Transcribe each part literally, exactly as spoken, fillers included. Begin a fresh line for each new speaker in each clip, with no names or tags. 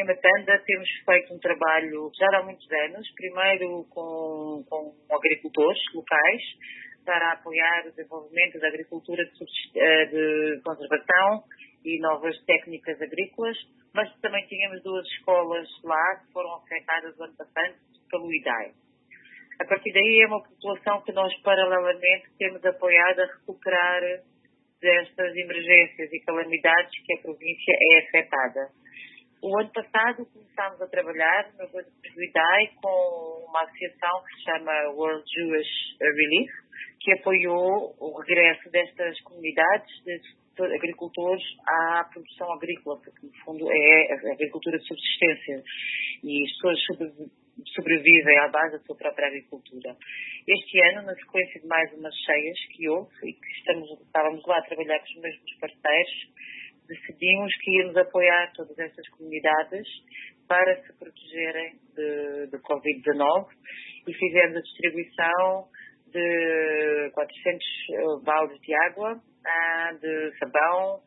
Matanda temos feito um trabalho já há muitos anos, primeiro com, com agricultores locais, para apoiar o desenvolvimento da agricultura de, de conservação e novas técnicas agrícolas, mas também tínhamos duas escolas lá que foram afetadas o ano passado pelo I D A I. A partir daí é uma população que nós paralelamente temos apoiado a recuperar destas emergências e calamidades que a província é afetada. O ano passado começámos a trabalhar no I D A I com uma associação que se chama World Jewish Relief, que apoiou o regresso destas comunidades de agricultores à produção agrícola, porque no fundo é a agricultura de subsistência e as pessoas sobrevivem à base da sua própria agricultura. Este ano, na sequência de mais umas cheias que houve e que estamos, estávamos lá a trabalhar com os mesmos parceiros, decidimos que íamos apoiar todas estas comunidades para se protegerem de, de covid dezanove e fizemos a distribuição de quatrocentos baldes de água, de sabão,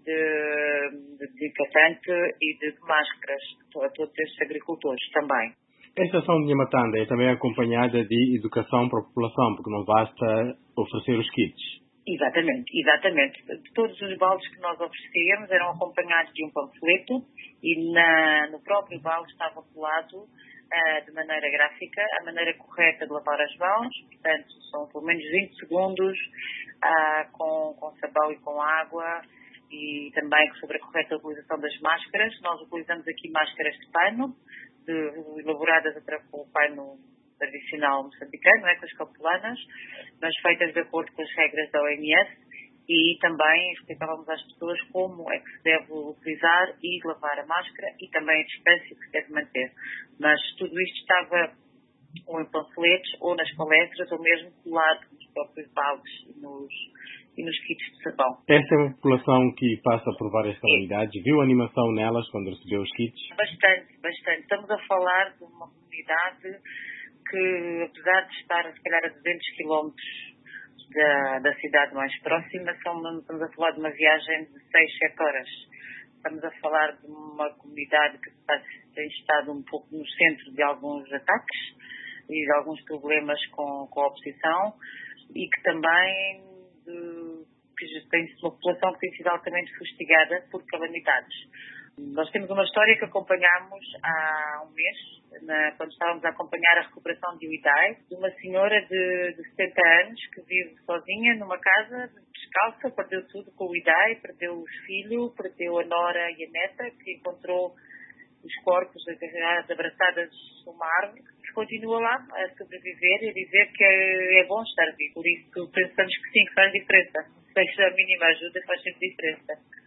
de, de, de catante e de máscaras a todos estes agricultores também.
Esta ação de Matanda é também acompanhada de educação para a população, porque não basta oferecer os kits.
Exatamente, exatamente. Todos os baldes que nós oferecíamos eram acompanhados de um panfleto e na, no próprio balde estava colado uh, de maneira gráfica a maneira correta de lavar as mãos, portanto são pelo menos vinte segundos uh, com, com sabão e com água e também sobre a correta utilização das máscaras. Nós utilizamos aqui máscaras de pano, de, elaboradas através do pano tradicional moçambicano, não é, com as capulanas, mas feitas de acordo com as regras da O M S e também explicávamos às pessoas como é que se deve utilizar e lavar a máscara e também a distância que se deve manter. Mas tudo isto estava ou em panfletos ou nas palestras ou mesmo colado nos próprios baldes e nos, e nos kits de sabão.
Esta é uma população que passa por várias calamidades. Viu animação nelas quando recebeu os kits?
Bastante, bastante. Estamos a falar de uma comunidade que, apesar de estar, se calhar, a duzentos quilómetros da, da cidade mais próxima, são, estamos a falar de uma viagem de seis, sete horas. Estamos a falar de uma comunidade que está, tem estado um pouco no centro de alguns ataques e de alguns problemas com, com a oposição e que também de, que tem uma população que tem sido altamente fustigada por calamidades. Nós temos uma história que acompanhámos há um mês, na, quando estávamos a acompanhar a recuperação de I D A I, de uma senhora de, de setenta anos que vive sozinha numa casa, descalça, perdeu tudo com o I D A I, perdeu os filhos, perdeu a nora e a neta, que encontrou os corpos agarrados, abraçadas numa árvore, que continua lá a sobreviver e a dizer que é, é bom estar vivo. Por isso pensamos que sim, que faz diferença. Seja a mínima ajuda, faz sempre diferença.